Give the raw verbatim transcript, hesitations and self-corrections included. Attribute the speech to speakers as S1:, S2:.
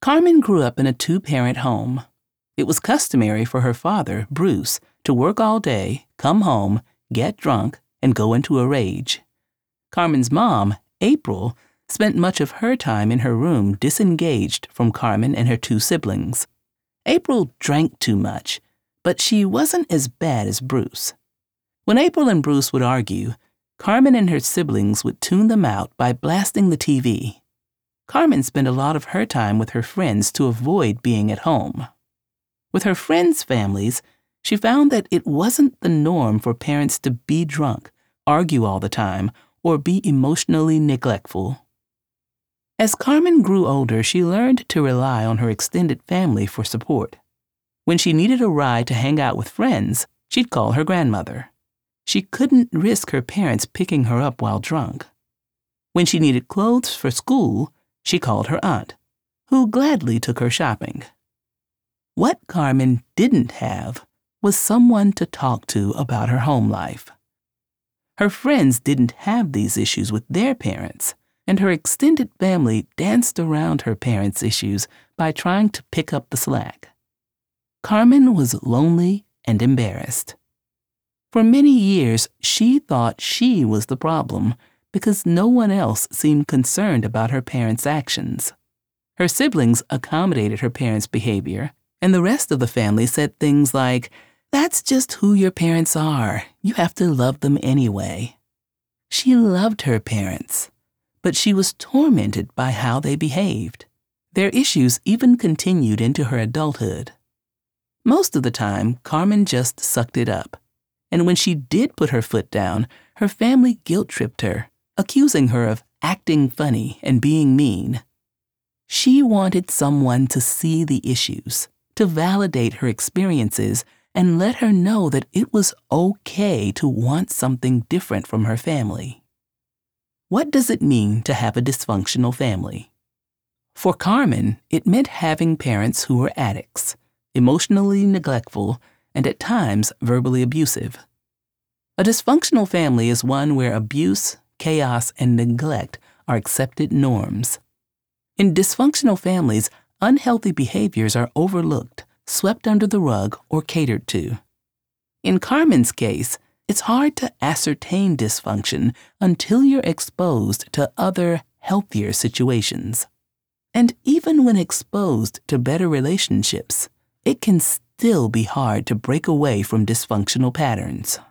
S1: Carmen grew up in a two-parent home. It was customary for her father, Bruce, to work all day, come home, get drunk, and go into a rage. Carmen's mom, April, spent much of her time in her room disengaged from Carmen and her two siblings. April drank too much, but she wasn't as bad as Bruce. When April and Bruce would argue, Carmen and her siblings would tune them out by blasting the T V. Carmen spent a lot of her time with her friends to avoid being at home. With her friends' families, she found that it wasn't the norm for parents to be drunk, argue all the time, or be emotionally neglectful. As Carmen grew older, she learned to rely on her extended family for support. When she needed a ride to hang out with friends, she'd call her grandmother. She couldn't risk her parents picking her up while drunk. When she needed clothes for school, she called her aunt, who gladly took her shopping. What Carmen didn't have was someone to talk to about her home life. Her friends didn't have these issues with their parents, and her extended family danced around her parents' issues by trying to pick up the slack. Carmen was lonely and embarrassed. For many years, she thought she was the problem because no one else seemed concerned about her parents' actions. Her siblings accommodated her parents' behavior, and the rest of the family said things like, "That's just who your parents are. You have to love them anyway." She loved her parents, but she was tormented by how they behaved. Their issues even continued into her adulthood. Most of the time, Carmen just sucked it up. And when she did put her foot down, her family guilt-tripped her, accusing her of acting funny and being mean. She wanted someone to see the issues, to validate her experiences, and let her know that it was okay to want something different from her family. What does it mean to have a dysfunctional family? For Carmen, it meant having parents who were addicts, emotionally neglectful, and at times verbally abusive. A dysfunctional family is one where abuse, chaos, and neglect are accepted norms. In dysfunctional families, unhealthy behaviors are overlooked, swept under the rug, or catered to. In Carmen's case, it's hard to ascertain dysfunction until you're exposed to other, healthier situations. And even when exposed to better relationships, it can still be hard to break away from dysfunctional patterns.